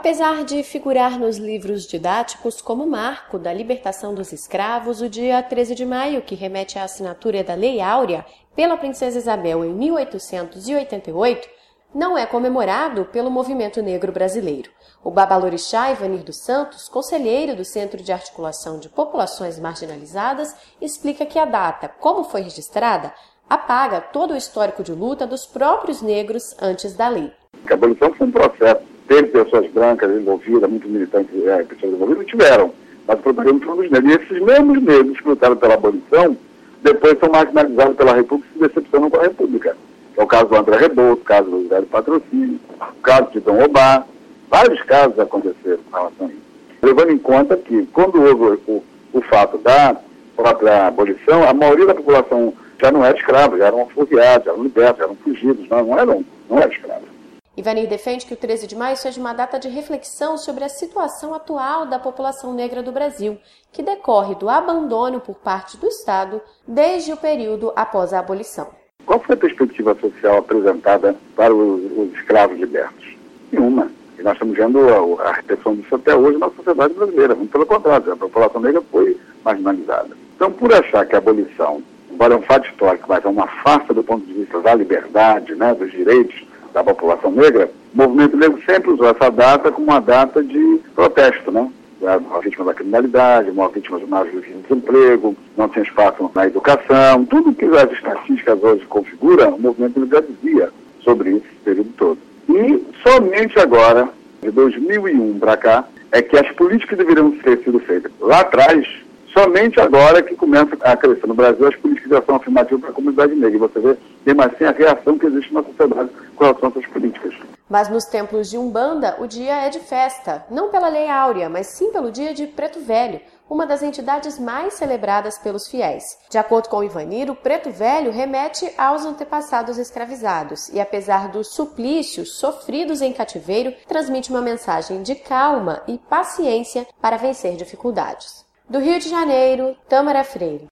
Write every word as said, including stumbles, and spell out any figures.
Apesar de figurar nos livros didáticos como marco da libertação dos escravos, o dia treze de maio, que remete à assinatura da Lei Áurea pela Princesa Isabel em mil oitocentos e oitenta e oito, não é comemorado pelo movimento negro brasileiro. O babalorixá Ivanir dos Santos, conselheiro do Centro de Articulação de Populações Marginalizadas, explica que a data, como foi registrada, apaga todo o histórico de luta dos próprios negros antes da lei. A abolição foi um processo. Teve pessoas brancas envolvidas, muitos militantes, é, pessoas envolvidas, tiveram. Mas o protagonismo foi dos negros. E esses mesmos negros que lutaram pela abolição, depois são marginalizados pela República e se decepcionam com a República. É o caso do André Rebouças, o caso do José do Patrocínio, o caso de Dom Obá. Vários casos aconteceram com relação a isso. Levando em conta que, quando houve o, o fato da própria abolição, a maioria da população já não era escrava, já eram refugiados, já eram libertos, já eram fugidos, não, não eram, não eram escravos. Ivanir defende que o treze de maio seja uma data de reflexão sobre a situação atual da população negra do Brasil, que decorre do abandono por parte do Estado desde o período após a abolição. Qual foi a perspectiva social apresentada para os, os escravos libertos? Nenhuma. E nós estamos vendo a, a repetição disso até hoje na sociedade brasileira. Muito pelo contrário, a população negra foi marginalizada. Então, por achar que a abolição, embora é um fato histórico, mas é uma farsa do ponto de vista da liberdade, né, dos direitos da população negra, o movimento negro sempre usou essa data como uma data de protesto, né? Uma vítima da criminalidade, uma vítima do maior desemprego, não tinha espaço na educação, tudo que as estatísticas hoje configuram, o movimento negro já dizia sobre isso esse período todo. E somente agora, de dois mil e um para cá, é que as políticas deveriam ter sido feitas. Lá atrás, somente agora que começa a crescer no Brasil as políticas de ação afirmativa para a comunidade negra. E você vê, mesmo assim, a reação que existe na sociedade com relação a essas políticas. Mas nos templos de Umbanda, o dia é de festa, não pela Lei Áurea, mas sim pelo dia de Preto Velho, uma das entidades mais celebradas pelos fiéis. De acordo com Ivanir, o Preto Velho remete aos antepassados escravizados e, apesar dos suplícios sofridos em cativeiro, transmite uma mensagem de calma e paciência para vencer dificuldades. Do Rio de Janeiro, Tâmara Freire.